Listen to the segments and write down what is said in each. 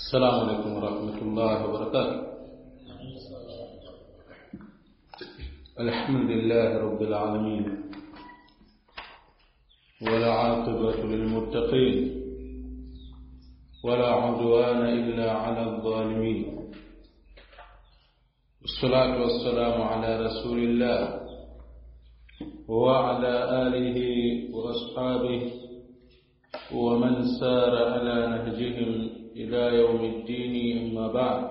السلام عليكم ورحمة الله وبركاته. الحمد لله رب العالمين ولا عاقبة للمتقين ولا عدوان إلا على الظالمين، والصلاة والسلام على رسول الله وعلى آله وأصحابه ومن سار على نهجهم إلى يوم الدين، أما بعد.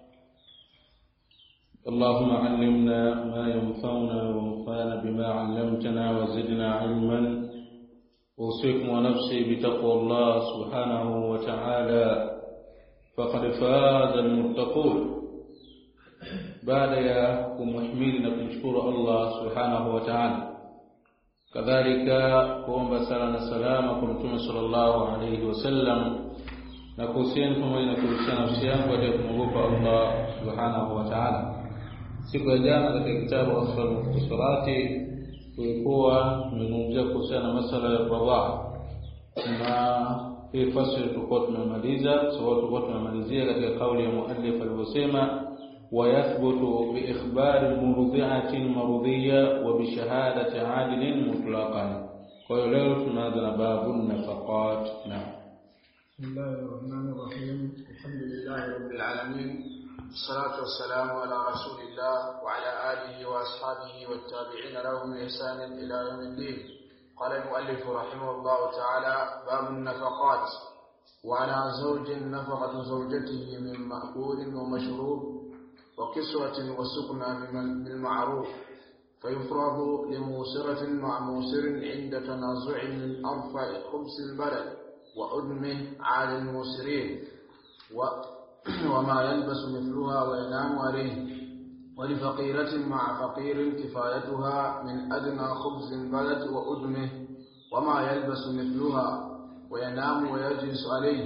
اللهم علمنا ما ينفعنا وانفعنا بما علمتنا وزدنا علما. أوصيكم ونفسي بتقوى الله سبحانه وتعالى، فقد فاز المتقون. بعد يا kumhimidi na kumshukuru Allah subhanahu wa ta'ala, kadhalika kuomba sala na salama kwa Mtume sallallahu alayhi wasallam, na kuhusiana pamoja na kuhusiana nafsi yangu katika kumwogopa Allah subhanahu wa ta'ala. Siku ya jana katika kitabu Asfal Mukhtasarati tulikuwa tumezungumzia kuhusiana na masala ya radhaa, na hii fasili tulikuwa tumemaliza, sababu tulikuwa tumemalizia katika kauli ya muallif alivyosema ويثبت بإخبار مرضعة مرضية وبشهادة عادل مطلقا. ويقول هذا باب النفقات. نعم. بسم الله الرحمن الرحيم. الحمد لله رب العالمين، والصلاة والسلام على رسول الله وعلى آله وأصحابه والتابعين لهم بإحسان إلى يوم الدين. قال المؤلف رحمه الله تعالى: باب النفقات. وعلى زوج نفقة زوجته من مأكول ومشروب وكسوة وسكنى بالمعروف، فيفرض لموسرة مع موسر عند تنازع من أرفع خبز البلد وأدمه على الموسرين، وما يلبس مثلها وينام عليه، ولفقيرة مع فقير كفايتها من أدنى خبز البلد وأدمه، وما يلبس مثلها وينام ويجلس عليه،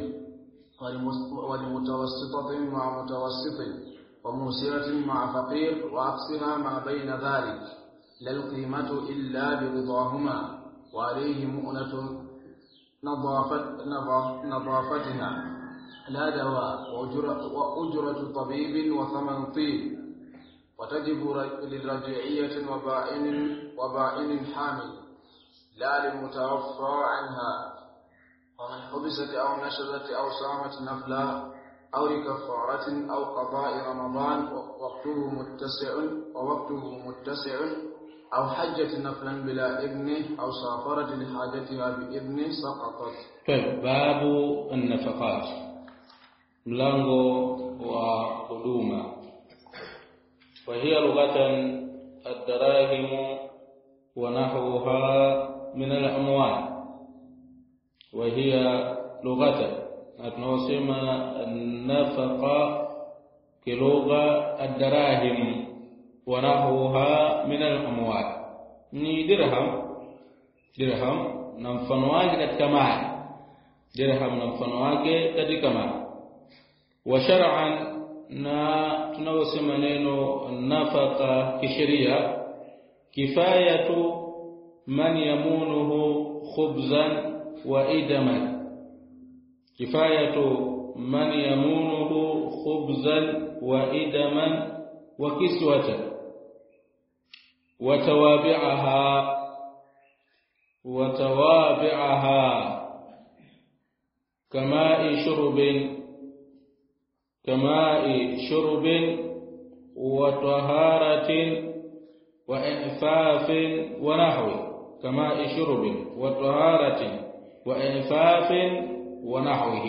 ولمتوسطة مع متوسط، وموسرة مع فقير، وأقصها ما بين ذلك، لا القيمة إلا برضاهما، وعليه مؤنة نظافتها لا دواء، وأجرة طبيب وثمن طيب، وتجب للرجعية وبائن حامل لا للمتوفى عنها، ومن حبست أو نشزت أو صامت نفلا أو لكفارة أو قضاء رمضان ووقته متسع، أو حجة نفلا بلا إذنه، أو سافرت لحاجتها بإذنه سقطت. طيب، باب النفقات، ملango wa huduma. وهي لغة الدراهم ونحوها من الأموال. وهي لغة tunasema nafaqa kilugha ad-darahim wa nahwaha min al-amwal, ni dirham na mfano wake katika mali, dirham na mfano wake katika mali. Wa shar'an, na tunasema neno nafaqa kisheria, kifayatu man yamunuhu khubzan wa idaman, كفاية من يمونه خبزا وإدما وكسوة وتوابعها كماء شرب وطهارة وإنفاف ونحوه، كماء شرب وطهارة وإنفاف ونحوه.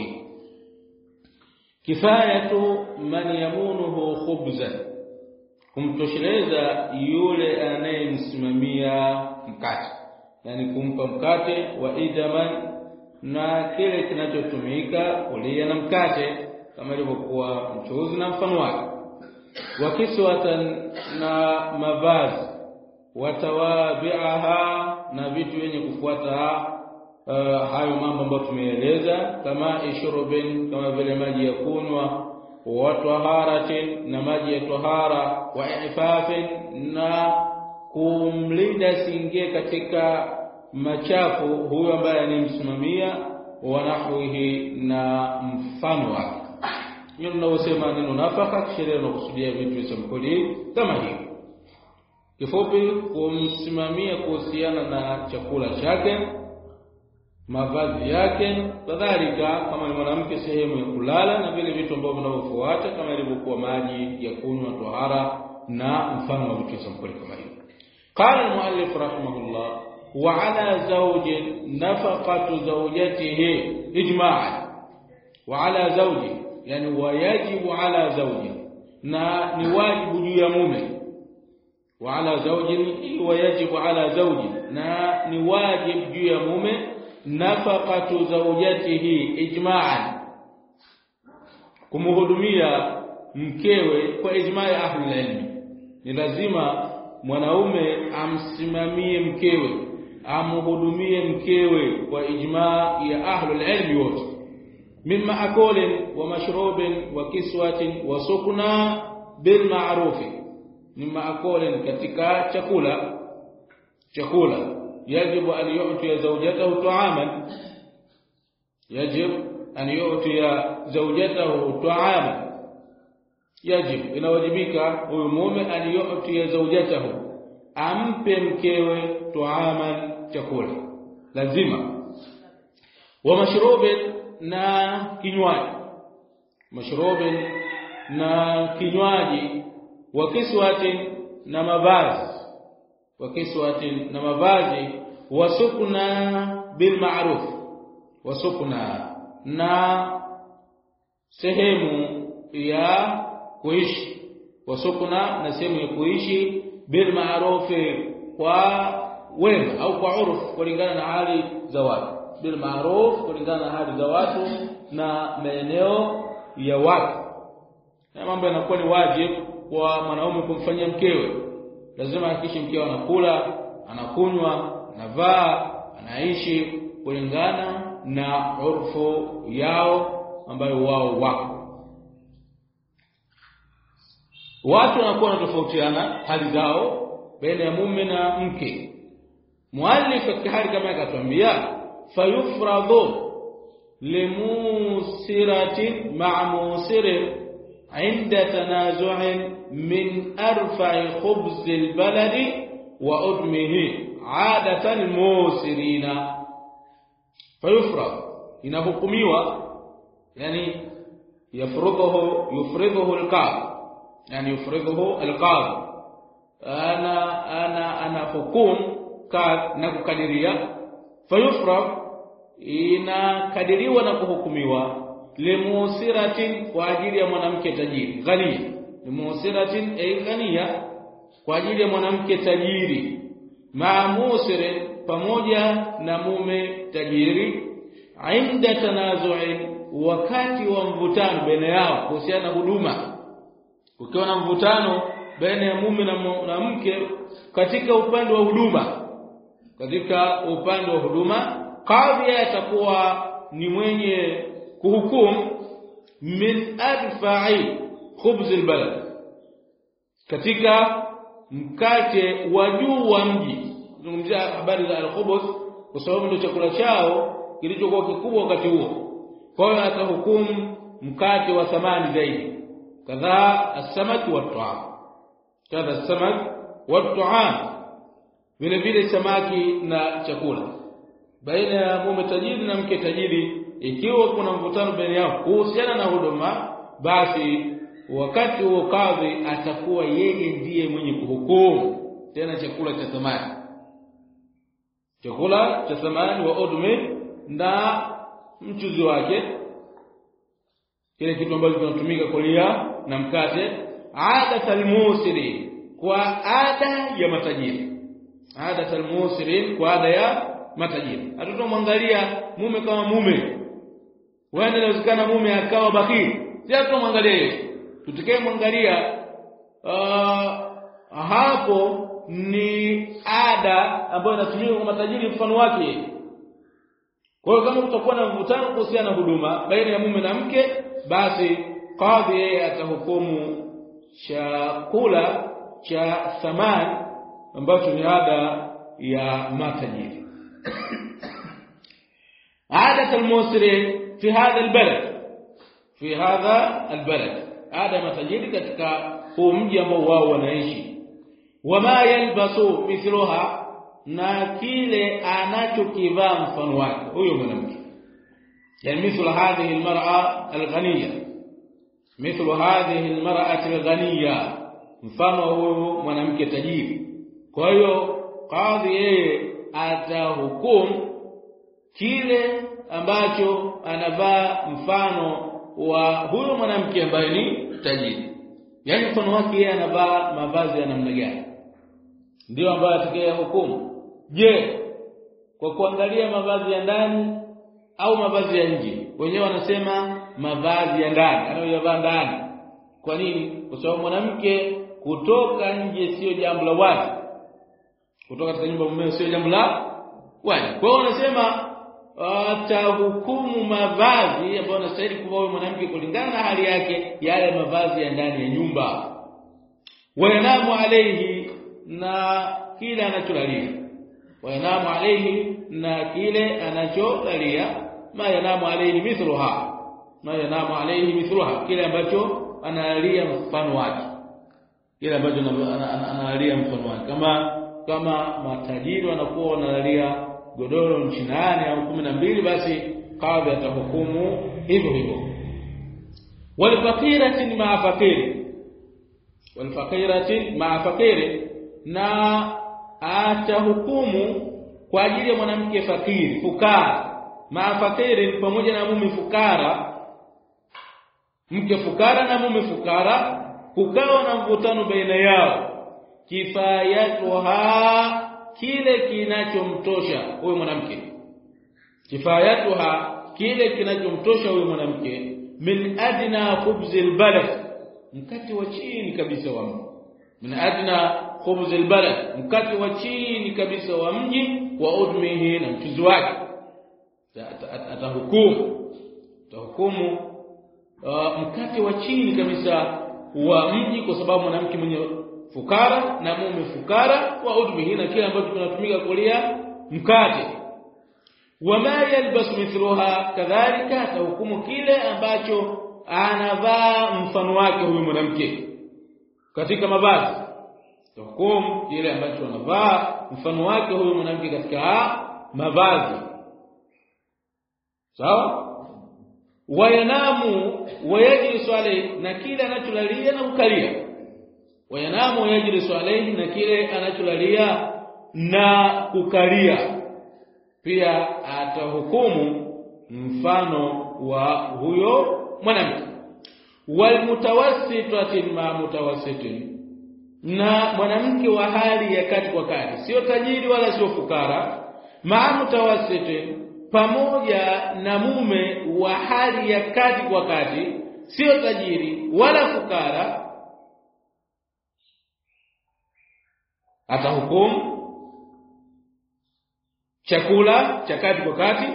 كفاية من يمونه خبزا، kumtosheleza yule anayemsimamia mkate, yani kumpa mkate, wa idaman, na kile kinachotumika kulia na mkate kama ilivyokuwa mchuzi na mfano wake, wa kiswatan, na mavazi, wa tawabi'aha, na vitu yenye kufuata hayo mambo ambayo tumeeleza, kama ishrubin, kama vile maji ya kunywa, wa taharatin, na maji ya tahara, wa ifafin, na kumlinda singie katika machafu huyo ambaye anemsimamia, wa nahwihi, na mfano wake. Tunasema neno nafaka sheria inakusudia vitu vya sampuli kama hivi. Kifupi, kumsimamia kuhusiana na chakula chake, mavazi yake, kadhalika kama ni mwanamke sehemu ya kulala na vile vitu ambavyo vinavyofuata kama ilivyokuwa maji ya kunywa, tohara na mfano wa vitu sampuli kama hivi. Qala al-muallif rahimahullah wa ala zawjin nafaqatu zawjatihi ijma'an. Wa ala zawji, yani wajibu ala zawji, na ni wajibu juu ya mume. Wa ala zawjin wajibu ala zawji, na ni wajibu juu ya mume nafaqatu zawjatihi ijma'an, kumhudumia mkewe kwa ijma' ya ahli ilmi. Ni lazima mwanaume amsimamie mkewe, amhudumie mkewe kwa ijma' ya ahli ilmi wote. Mimma akulin wa mashrubin wa kiswatin wa sukna bil ma'ruf. Mimma akulin, katika chakula يجب أن يعطي زوجته طعاما. يجب أن يعطي زوجته طعاما. يجب inawajibika huyu mume an yu'ti zawjatahu, ampe mkewe طعاما, chakula lazima. Wa mashrubin, na kinywaji, mashrubin na kinywaji. Wa kiswatin, na mavazi, wakiswatin na mavazi. Wasukna bil ma'ruf, wasukna na sehemu ya kuishi, wasukna na sehemu ya kuishi bil ma'ruf, kwa wema au kwa urfu, kulingana na hali za watu. Bil ma'ruf, kulingana na hali za watu na maeneo ya watu. Na mambo yanakuwa ni wajibu kwa mwanaume kumfanyia mkewe. Lazima hakikishe mkewe anakula, anakunywa, anavaa, anaishi kulingana na urfu yao ambayo wao wako. Watu wanakuwa wanatofautiana hali zao baina ya mume na mke. Muallif katika hali kama akatuambia fayufradhu limusiratin ma'musirin عند تنازع من أرفع خبز البلد وأدمه عادة الموسرين. فيفرض inahukumiwa, yani yufridhuhu alqadhi, yani yufridhuhu alqadhi, ana hukum na kukadiria. Fayufrad, inakadiriwa na kuhukumiwa limusiratin, kwa ajili ya mwanamke tajiri, ghaniya. Limusiratin ay ghaniya, kwa ajili ya mwanamke tajiri. Ma'musirin, pamoja na mume tajiri. Inda tanazu'in, wakati wa mvutano baina yao kuhusiana na huduma. Ukiwa na mvutano baina ya mume na mke katika upande wa huduma, kadhi atakuwa ni mwenye kuhukumu min adfa'i khubz albalad, katika mkate wa juu wa mji. Zungumzia habari za al-khubuz kwa sababu ndio chakula chao kilichokuwa kikubwa wakati huo. Kwa hiyo atahukumu mkate wa thamani zaidi. Kadha as-samak wa at-ta'am, vile vile samaki na chakula. Baina ya mume tajiri na mke tajiri, ikiwa kuna mvutano baina yao kuhusiana na huduma, basi wakati huo kadhi atakuwa yeye ndiye mwenye kuhukumu tena chakula cha thamani wa udmi, na mchuzi wake, kile kitu ambacho kinatumika kulia na mkate. Adatul musiri, kwa ada ya matajiri. Adatul musiri, kwa ada ya matajiri. Hatutomwangalia mume kama mume. Wewe inawezekana mume akawa bakiri, sio tutamwangalia yeye. Tutakayemwangalia hapo ni ada ambayo inatumika kwa matajiri mfano wake. Kwa hiyo kama kutakuwa na mvutano kuhusiana na huduma baina ya mume na mke, basi kadhi yeye atahukumu chakula cha thamani ambacho ni ada ya matajiri. Ada al-musri fi hadha al-balad, fi hadha albalad, ada matajiri katika huu mji ambao wao wanaishi. Wama yalbasu mithluha, na kile anachokivaa mfano wake huyo mwanamke. Yani mithlu hadhihi almar'a alghaniya, mithlu hadhihi almar'ati alghaniya, mfano huyo mwanamke tajiri. Kwa hiyo kadhi yeye atahukumu kile ambacho anavaa mfano wa huyo mwanamke ambaye ni tajiri. Yani mfano wake yeye anavaa mavazi ya namna gani, ndio ambayo atakaye hukumu. Je, kwa kuangalia mavazi ya ndani au mavazi ya nje? Wenyewe wanasema mavazi ya ndani, anayovaa ndani. Kwa nini? Kwa sababu mwanamke kutoka nje sio jambo la wazi, kutoka katika nyumba mume sio jambo la wazi. Kwa hiyo wanasema atahukumu mavazi ambayo anastahili kuvaa mwanamke kulingana na hali yake, yale mavazi ya ndani ya nyumba. Wayanamu alayhi, na kile anacholalia. Wayanamu alayhi, na kile anacholalia. Ma yanamu alayhi mithluha, ma yanamu alayhi mithluha, kile ambacho analalia mfano wake, kile ambacho analalia mfano wake. Kama matajiri wanakuwa wanalalia godoro nchi 8 au 12, basi kadhi atahukumu hivyo hivyo. Walfaqirati ma'a faqiri, walfaqirati ma'a faqiri, na atahukumu kwa ajili ya mwanamke fakiri, fukara. Ma'a faqiri, pamoja na mume fukara, mke fukara na mume fukara, kukawa na mvutano baina yao. Kifayatuha, kile kinachomtosha huyo mwanamke. Kifayatuha, kile kinachomtosha huyo mwanamke. Min adna khubzil balad, mkate wa chini kabisa wa mji. Min adna khubzil balad, mkate wa chini kabisa wa mji. Wa udmihi, na mchuzi wake. Atahukumu mkate wa chini kabisa wa mji, kwa sababu mwanamke mwenye fukara na mume fukara. Wa udmihi, na kile ambacho kinatumika kulia mkate. Wama yalbasu mithluha, kadhalika atahukumu kile ambacho anavaa mfano wake huyu mwanamke katika mavazi. Atahukumu kile ambacho anavaa mfano wake huyu mwanamke katika mavazi. Sawa? Wayanamu wayajlisu alayhi, na kile anacholalia na kukalia. Wayanamu wayajlisu alayhi, na kile anacholalia na kukalia. Pia atahukumu mfano wa huyo mwanamke. Walmutawassitati ma mutawassitin, na mwanamke wa hali ya kati kwa kati, sio tajiri wala sio fukara. Ma mutawassitin, pamoja na mume wa hali ya kati kwa kati, sio tajiri wala fukara. Atahukumu chakula cha kati kwa kati,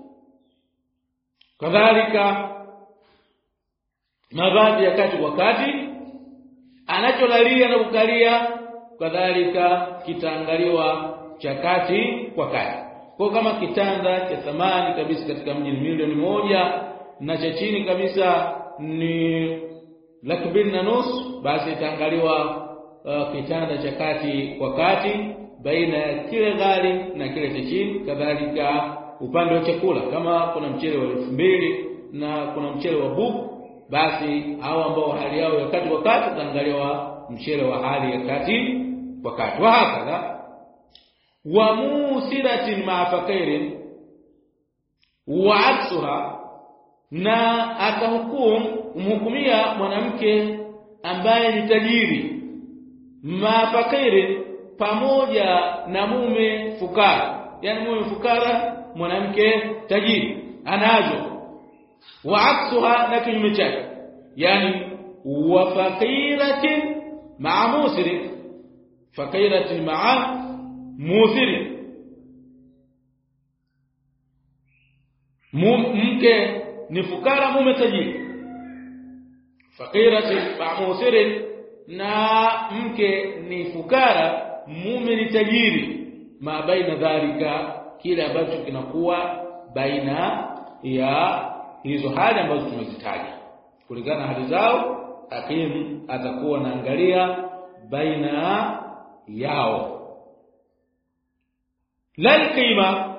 kadhalika mavazi ya kati kwa kati, anacholalia na kukalia, kadhalika kitaangaliwa cha kati kwa kati. Kwa kama kitanda cha thamani kabisa katika mji milioni 1 na cha chini kabisa ni 250,000, basi itaangaliwa kitanda cha kati kwa kati baina ya kile ghali na kile cha chini. Kadhalika upande wa chakula, kama kuna mchele wa 2,000 na kuna mchele wa buku, basi hao ambao hali yao ya kati kwa kati itaangaliwa mchele wa hali ya kati kwa kati. Wa hakadha wa musiratin ma'a faqirin wa aksuha, na atahukumia mwanamke ambaye ni tajiri, ma'a faqirin, pamoja na mume fukara. Yani mume fukara, mwanamke tajiri anazo. Wa aksuha, na kinyume chake, yani wa faqiratin ma'a musirin, faqiratin ma'a musirin, mke ni fukara, mume tajiri. Faqiratin ma'a musirin, na mke ni fukara, mume ni tajiri. Ma baina dhalika, kile ambacho kinakuwa baina ya hizo hali ambazo tumezitaja. kulingana na hali zao. Hakim atakuwa anaangalia baina yao. La qima,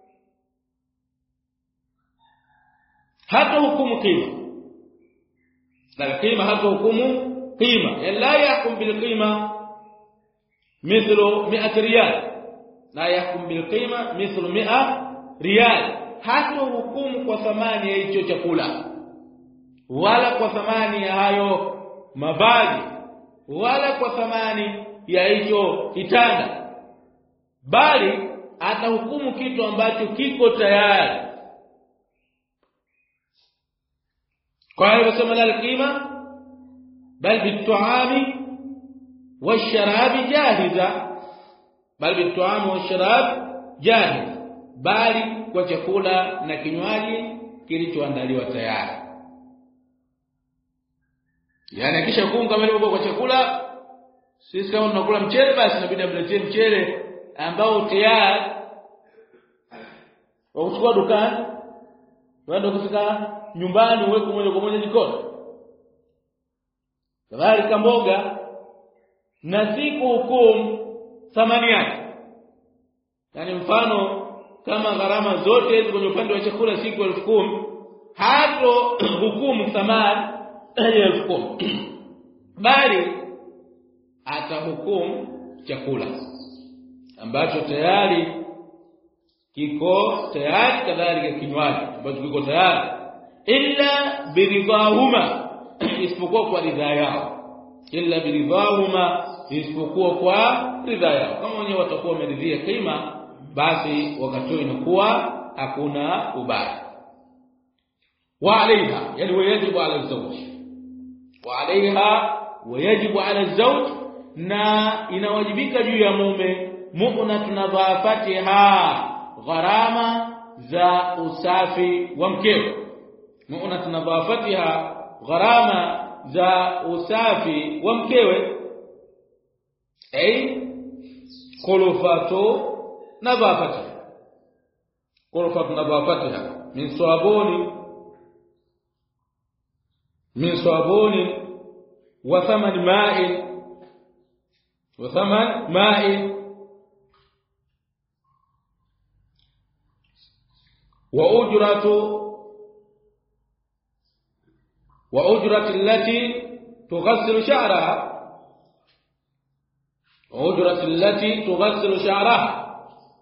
hata hukumu qima. La qima hata hukumu qima, la yahkum bil qima mithlu 100 riyal, la yahkum bil qima mithlu 100 riyal. Hata hukumu kwa thamani ya hicho chakula, wala kwa thamani ya hayo mavazi, wala kwa thamani ya hicho kitanda, bali atahukumu kitu ambacho kiko tayari. Kwa hiyo sema la qima bal bit-tu'ami wash-sharabi jahiza, bal bit-tu'ami wash-sharab jahiz, bali kwa chakula na kinywaji kilichoandaliwa tayari. Yani kisha hukumu kama ilivyo kwa chakula, sisi kama tunakula mchele basi inabidi amletee mchele ambao tayari wauchukua dukani, waende kufika nyumbani uweke moja kwa moja jikoni. Kadhalika mboga, na siku hukumu thamani yake. Yani mfano kama gharama zote hizo kwenye upande wa chakula siku 10,000, hato hukumu thamani ya 10,000, bali atahukumu chakula ambacho tayari kiko tayari, kadhalika kinywaji ambacho kiko tayari, illa biridhahuma, isipokuwa kwa ridhaa yao. Illa biridhahuma, isipokuwa kwa ridhaa yao. Kama wenyewe watakuwa wameridhia qima, basi wakati inakuwa hakuna ubaya. Wa alaiha, yani wajibu ala zawj, wa alaiha wajibu ala zawj, na inawajibika juu ya mume mu'natun nadhafatiha, gharama za usafi wa mkewe. Mu'natun nadhafatiha, gharama za usafi wa mkewe. Kulufatu nadhafatiha, kulufatu nadhafatiha min sabuni wa thaman ma'in wa ujratu allati tughsilu sha'raha, ujratu allati tughsilu sha'raha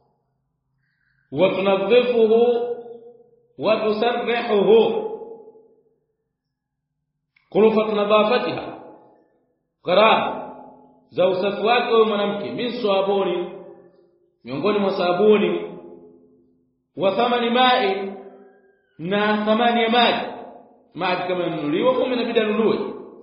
wa tunadhifuhu wa tusarrihuhu. Kulufatu nadhafatiha, gharama za usafi wake wa mwanamke, min sabuni, miongoni mwa sabuni, wa thamani ma'i, na thamani ya maji. Maji kama yanunuliwa kama inabidi anunue.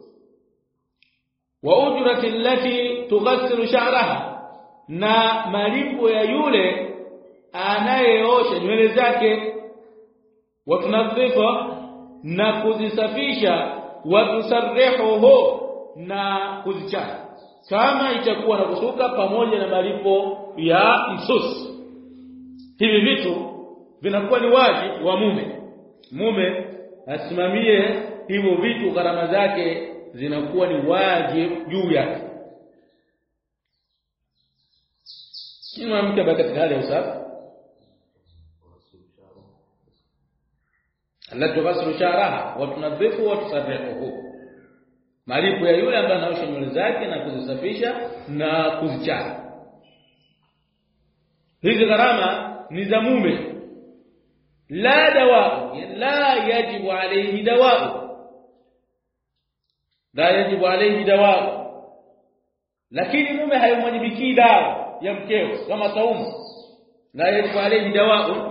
Wa ujrati allati tughsilu sha'raha, na malipo ya yule anayeosha nywele zake. Wa tunadhifa, na kuzisafisha. Wa tusarrihuhu, na kuzichana, kama itakuwa na kusuka, pamoja na malipo ya msusi. Hivi vitu vinakuwa ni wajibu wa mume. Mume asimamie hivyo vitu, gharama zake zinakuwa ni wajibu juu yake. Kama mke baki katika hali ya usafi, allati tughsilu sha'raha wa tunadhifu wa tusarrihuhu, malipo ya yule ambaye anaosha nywele zake na kuzisafisha na kuzichana. Hizi gharama ni za mume. La dawa, la yajibu alayhi dawa, la yajibu alayhi dawa, lakini mume haimwajibiki dawa ya mkeo kama saumu. La yajibu alayhi dawa,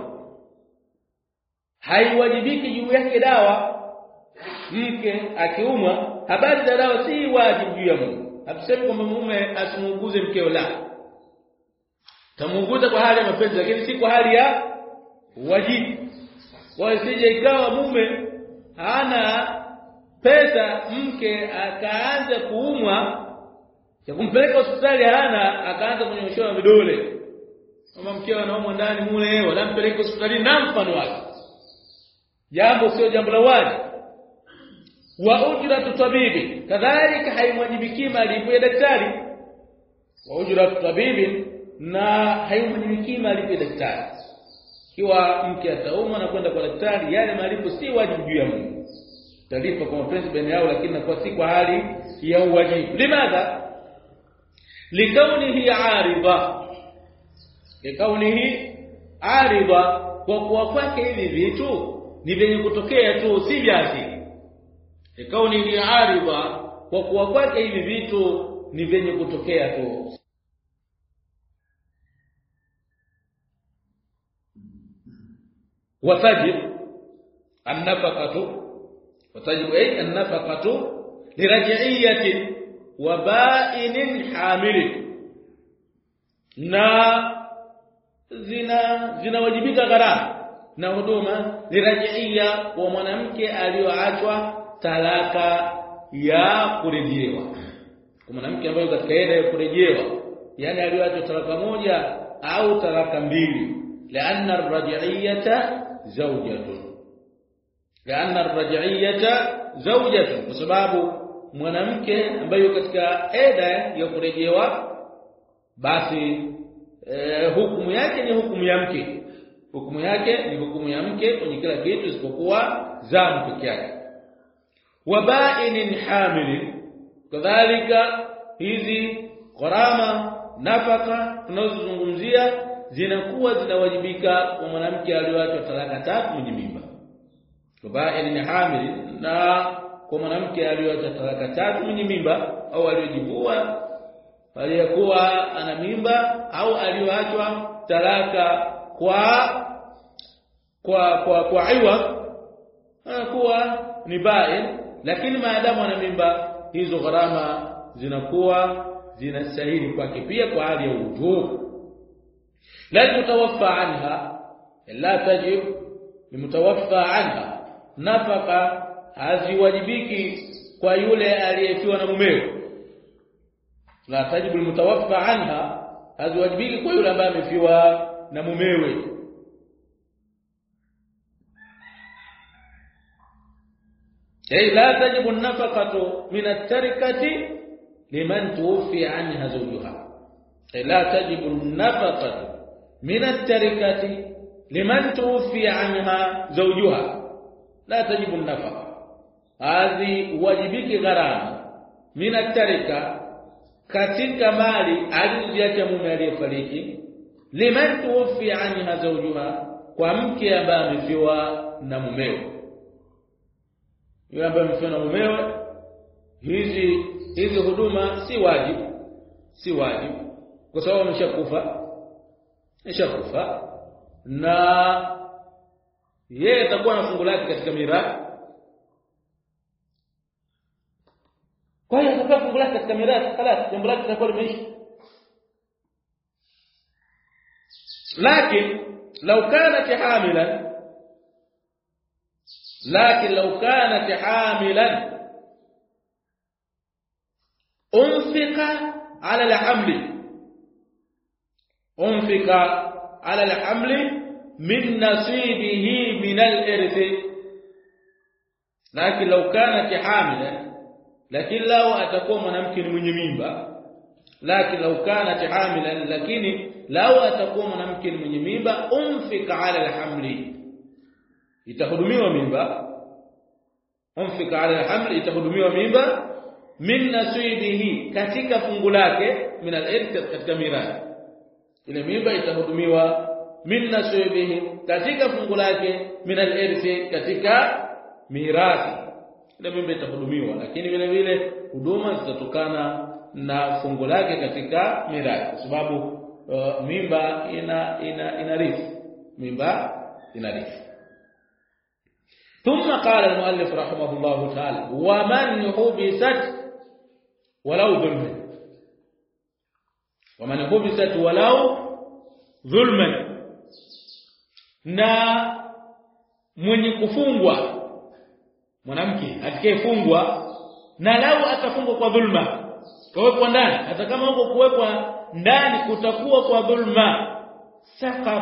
haiwajibiki juu yake dawa. Mke akiumwa, habari za dawa si wajibu juu ya mume. Hatusemi kwamba mume asimuuguze mkeo, la, tamuuguza kwa hali ya mapenzi, lakini si kwa hali ya wajibu. Kwa isije ikawa mume hana pesa, mke akaanza kuumwa, ya kumpeleka hospitali hana, akaanza kunyoshewa vidole kama mkeo anaumwa ndani mule, wala mpeleke hospitali na mfano wake. Jambo sio jambo la wajibu. wa ujratu tabibi, kadhalika haimwajibiki malipo ya daktari. Wa ujratu tabibi, na haimwajibiki malipo ya daktari. Kiwa mke ataumwa na kwenda kwa daktari, yale malipo si wajibu juu ya mume. Talipa kwa mapenzi baina yao, lakini inakuwa si kwa hali ya uwajibu. Limadha? Likaunihi arida, likaunihi arida, kwa kuwa kwake hivi vitu ni vyenye kutokea tu, si vya asili. Likaunihi arida, kwa kuwa kwake hivi vitu ni vyenye kutokea tu. وتجب النفقة لرجعية وبائن حامل، na zinawajibika gharama na huduma lirajia wa mwanamke aliyoachwa talaka ya kurejewa. Kwa mwanamke ambaye katika eda ya kurejewa, yani aliyoachwa talaka moja au talaka mbili, لأن الرجعية زوجة kwa sababu mwanamke ambaye katika eda ya kurejewa, basi hukumu yake ni hukumu ya mke. Hukumu yake ni hukumu ya mke kwenye kila kitu isipokuwa zamu pekee yake. Wabainin hamil, kadhalika hizi gharama nafaka tunazozungumzia zinakuwa zinawajibika kwa mwanamke aliyoachwa talaka tatu mwenye mimba. Wabainin hamil, na kwa mwanamke aliyoachwa talaka tatu mwenye mimba, au aliyojivua aliyekuwa ana mimba, au aliyoachwa talaka kwa aiwa, anakuwa ni bain. Lakini maadamu ana mimba, hizo gharama zinakuwa zinastahili kwake pia kwa hali ya ujub. La mutawaffa anha la tajib limutawaffa anha, nafaka haziwajibiki kwa yule aliyefiwa na mumewe. La tajibu limutawaffa anha, haziwajibiki kwa yule ambaye amefiwa na mumewe. La tajibu an-nafaqatu min at-tarikati liman tuwfi anha zawjuha. La tajibu an-nafaqatu min at-tarikati liman tuwfi anha zawjuha. La tajibu an-nafaqa, hadhi wajibiki gharama min at-tarika, katika mali alizoziacha mume aliyefariki, liman tuwfi anha zawjuha, kwa mke ambaye amefiwa na mumewe. Yule ambaye amefiwa na mumewe, hizi huduma si wajibu kwa sababu ameshakufa na yeye atakuwa na fungu lake katika mirathi. Kwa hiyo atakuwa fungu lake katika mirathi, خلاص jambo lake litakuwa limeisha. لكن لو كانت حاملا انفق على الحمل من نصيبه من الإرث. لكن لو كانت حاملا، لكن لو atakuwa mwanamke ni mwenye mimba. لكن لو كانت حاملا، lakini لو atakuwa mwanamke ni mwenye mimba، unfika ala alhamli, itahudumiwa mimba. Unfika ala alhamli, itahudumiwa mimba min nasibihi, katika fungu lake, min al-irth, katika mirathi. Ile mimba itahudumiwa min nasibihi, katika fungu lake, min al-irth, katika mirathi. Ile mimba itahudumiwa, lakini vile vile huduma zitatokana na fungu lake katika mirathi, kwa sababu mimba inarithi. Mimba inarithi. ثم قال المؤلف رحمه الله تعالى: ومن حبست ولو ظلما. ومن حبست ولو ظلما, na mwenye kufungwa, mwanamke atakayefungwa na lau atafungwa kwa dhulma, kuwekwa ndani, hata kama huko kuwekwa ndani kutakuwa kwa dhulma,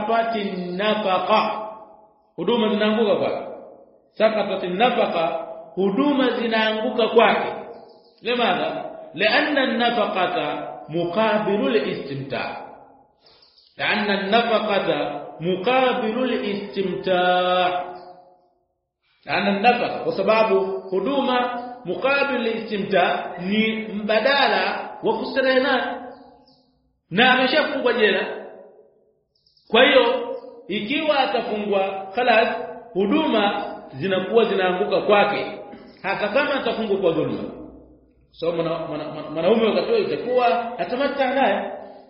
sakafati nafaqa, huduma zinaanguka kwa sakafati nafaqa, huduma zinaanguka kwake. Limadha? Lianna an-nafaqata muqabilu al-istimta'. Lianna an-nafaqata muqabilu al-istimta'. Lianna an-nafaqa, kwa sababu huduma muqabilu al-istimta' ni mbadala wa kustarehe na ameshafungwa jela. Kwa hiyo ikiwa atafungwa khalas, huduma zinakuwa zinaanguka kwake, hata kama atafungwa kwa dhulma. So mwanaume wakati itakuwa atamata naye,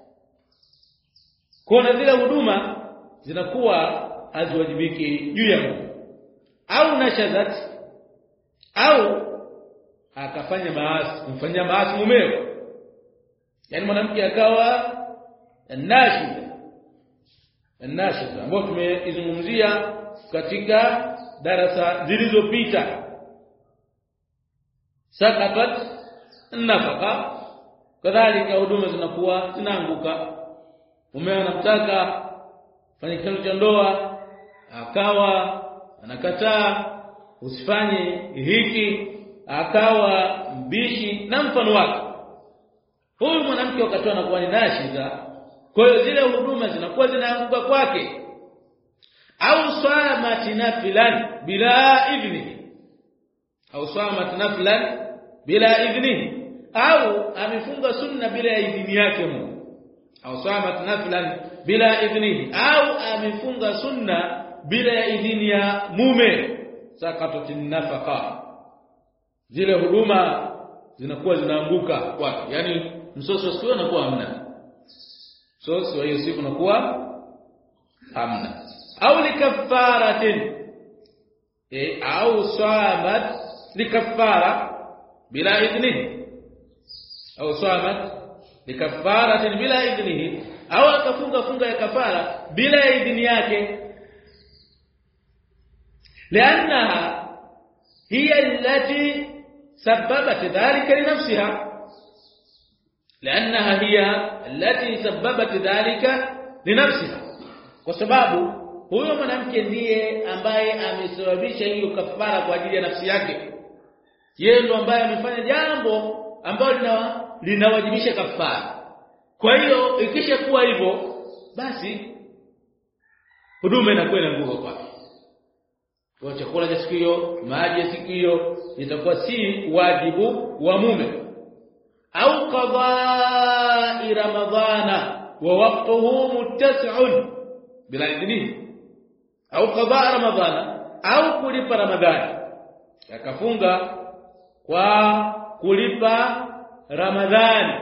kwa zile huduma zinakuwa haziwajibiki juu ya mume. Au nashadat, au akafanya maasi, kumfanyia maasi mumeo, yani mwanamke akawa nashida ambayo tumeizungumzia katika darasa zilizopita. Sakatat nafaqa, kadhalika huduma zinakuwa zinaanguka. Mume anamtaka fanye kitendo cha ndoa, akawa anakataa, usifanye hiki, akawa mbishi na mfano wake. Huyu mwanamke wakati anakuwa ni nashida, kwa hiyo zile huduma zinakuwa zinaanguka kwake. Au samat nafilan bila idhnihi, au samat nafilan bila idhnihi, au amefunga sunna bila idhini yake mume. Au samat nafilan bila idhnihi, au amefunga sunna bila idhini ya mume. Sakatatin nafaqa, zile huduma zinakuwa zinaanguka kwake. Yani msoso siku anakuwa hamna, msoso hiyo siku anakuwa hamna. Au likafaratin, au samat likafara bila idhnihi, au samat likafaratin bila idhnihi, au akafunga funga ya kafara bila idhni yake. لانها هي التي سببت ذلك لنفسها، لانها هي التي سببت ذلك لنفسها، kwa sababu huyo mwanamke ndiye ambaye amesababisha hiyo kafara kwa ajili ya nafsi yake. Yeye ndo ambaye amefanya jambo ambalo linawajibisha kafara. Kwa hiyo ikisha kuwa hivyo, basi huduma inakuwa inaanguka kwake. Kwa chakula cha siku hiyo, maji ya siku hiyo itakuwa si wajibu wa mume. Au qada'i ramadhana wa waqtuhu muttasi'un bila idhnihi, au qada'a ramadhana, au kulipa ramadhani, akafunga kwa kulipa ramadhani.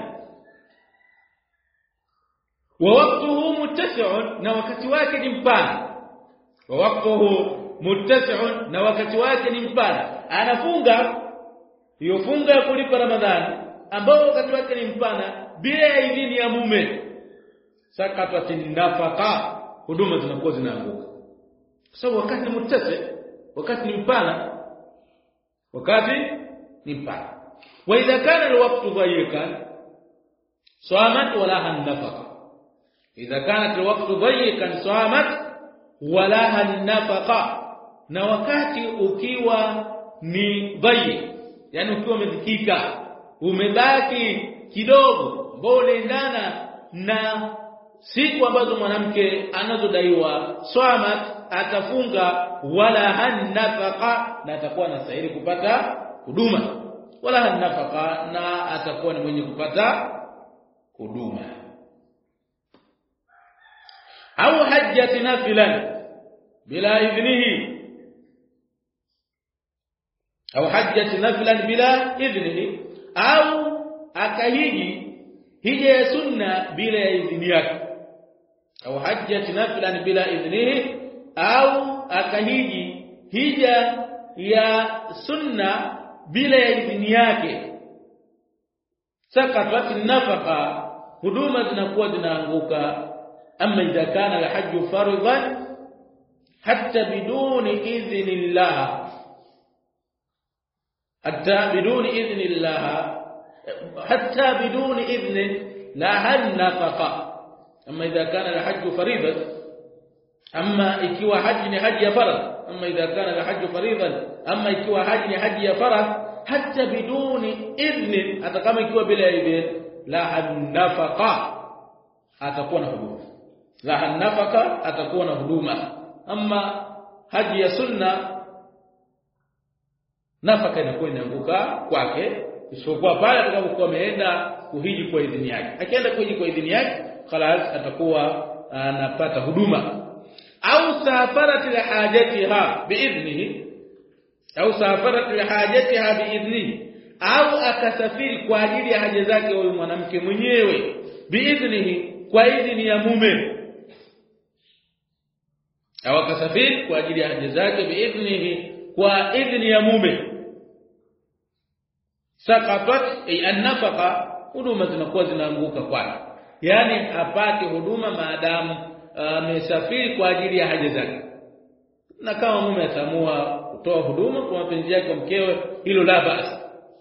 Wa waqtuhu muttasi'un, na wakati wake ni mpana. Wa waqtuhu muttasi'un, na wakati wake ni mpana. Anafunga hiyo funga ya kulipa ramadhani ambao wakati wake ni mpana bila idhini ya mume. Sakatatin nafaqa, huduma zinakuwa zinaanguka. Sababu wakati ni muttasi, wakati ni mpana, wakati ni mpana. Wa idha kana alwaqtu dayiqan samat walaha nafaqa. Idha kanat alwaqtu dayiqan samat walaha nafaqa, na wakati ukiwa ni dhayi, yani ukiwa umedhikika, umebaki kidogo, mbona endana na siku ambazo mwanamke anazodaiwa, samat, atafunga wala hanafaqa, na atakuwa anastahili kupata huduma. Wala hanafaqa, na atakuwa ni mwenye kupata huduma. Au hajjat nafilan bila idhnihi, au hajjat nafilan bila idhnihi, au akahiji hija ya sunna bila idhni yake. Au hajjat nafilan bila idhnihi, au akahiji hija ya sunna bila idhni yake. Sakatat nafaqa, huduma zinakuwa zinaanguka. Amma idha kana alhajj fardhan hatta biduni idhnillah, hatta biduni idhnillah, hatta biduni idhni la nafaqa. Amma idha kana alhajj fariḍatan, amma ikiwa haji ni haji ya faradh, amma idha kana al-hajj faridan amma ikiwa haji ni haji ya faradh hatta biduni idhni hata kama ikiwa bila idhni la hanafaqa atakuwa na huduma la hanafaqa atakuwa na huduma amma haji ya sunna nafaka inakuwa inaanguka kwake isipokuwa pale atakapokuwa ameenda kuhiji kwa idhini yake akienda kuhiji kwa idhini yake خلاص atakuwa anapata huduma au safarat lihajatiha biidhnihi au safarat lihajatiha biidhnihi au akasafiri kwa ajili ya haja zake huyo mwanamke mwenyewe biidhnihi kwa idhini ya mume au akasafiri kwa ajili ya haja zake biidhnihi kwa idhini ya mume saqatat ay an-nafaqa huduma zinakuwa zinaanguka kwake yani apate huduma maadamu amesafiri kwa ajili ya haja zake na kama mume atamua kutoa huduma kwa mapenzi yake kwa mkewe hilo la ba'sa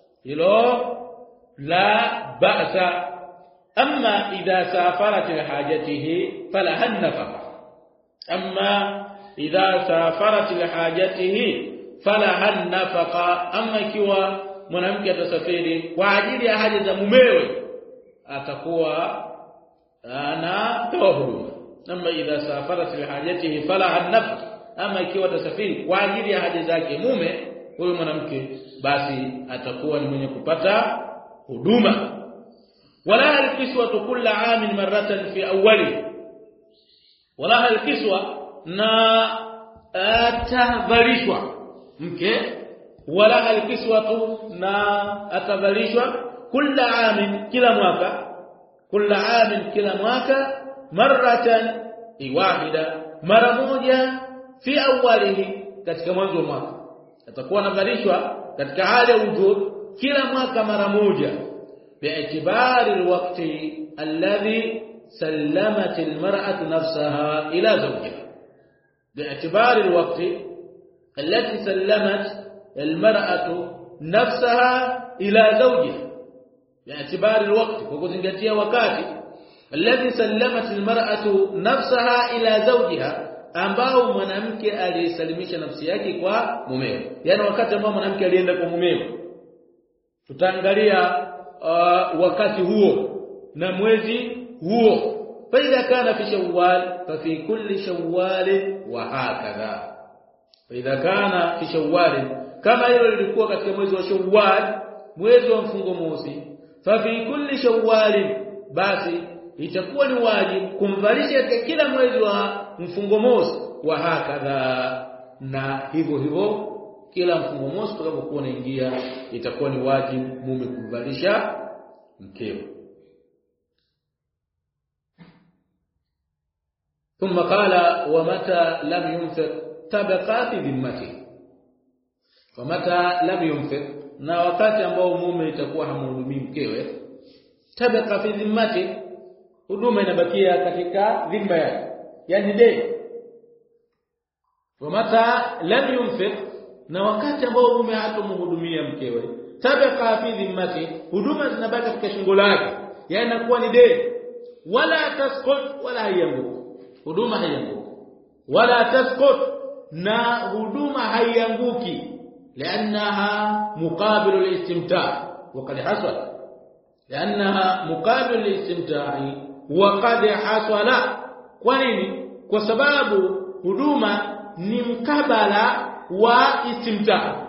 amma idha safarat lihajatihi fala hanafaqa amma idha safarat lihajatihi fala hanafaqa amma ikiwa mwanamke atasafiri kwa ajili ya haja za mumewe atakuwa anatoa huduma amma idha safarat lihajatihi fala hanafaqa ama ikiwa atasafiri kwa ajili ya haja zake mume huyo mwanamke basi atakuwa ni mwenye kupata huduma wala alkiswa kulla aam maratan fi awwali wala alkiswa na atavalishwa mke wala alkiswa na atavalishwa kulla aam kila mwaka maratan wahida mara moja fi awwalihi katika mwanzo wa mwaka atakuwa anavalishwa katika hali ya wujud kila mwaka mara moja bi'tibari alwaqti alladhi sallamat almar'atu nafsaha ila zawjiha bi'tibari alwaqti allati sallamat almar'atu nafsaha ila zawjiha bi'tibari alwaqti kwa kuzingatia wakati alladhi sallamat almar'atu nafsaha ila zawjiha ambao mwanamke alisalimisha nafsi yake kwa mumewe yani wakati ambao mwanamke alienda kwa mumewe tutaangalia wakati huo na mwezi huo faida kana fi shawwal fa fi kulli shawwal wa hakadha faida kana fi shawwal kama hilo lilikuwa katika mwezi wa shawwal mwezi wa mfungo mosi fa fi kulli shawwal basi itakuwa ni wajibu kumvalisha katika kila mwezi wa mfungo mosi wa hakadha na hivyo kila mfungo mosi tutakapokuwa unaingia itakuwa ni wajibu mume kumvalisha mkewe ثم قال ومتى لم ينفق تبقى في ذمته ومتى لم ينفق na wakati ambao mume itakuwa hamhudumii mkewe tabqa fi dhimmati huduma inabakia katika dhimma yake yani deni wamata lam yunfiq na wakati ambao mume hatomhudumia mkewe tabqa fi dhimmati huduma zinabaki katika shingo lake yani inakuwa ni deni wala tasqut wala hayanguki huduma hayanguki wala tasqut na huduma hayanguki لانها مقابل الاستمتاع وقد حصل لانها مقابل الاستمتاع وقد حصل kwa nini kwa sababu huduma ni mkabala wa istimtaa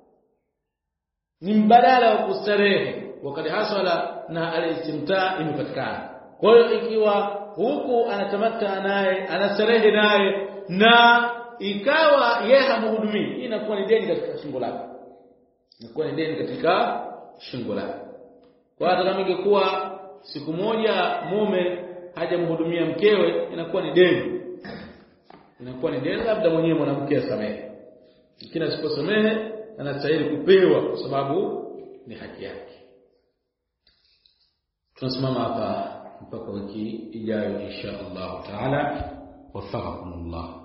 ni mbadala wa kustarehe wakati hasala na al-istimtaa imepatikana kwa hiyo ikiwa huku anatamata naye anastarehe naye na ikawa yeye hamhudumii inakuwa ni deni katika shingo lake kwa hata kama ingekuwa siku moja mume hajamhudumia mkewe inakuwa ni deni labda mwenyewe mwanamke asamehe lakini asiposamehe anastahili kupewa kwa sababu ni haki yake tunasimama hapa mpaka wiki ijayo insha Allah taala wafaqakumullah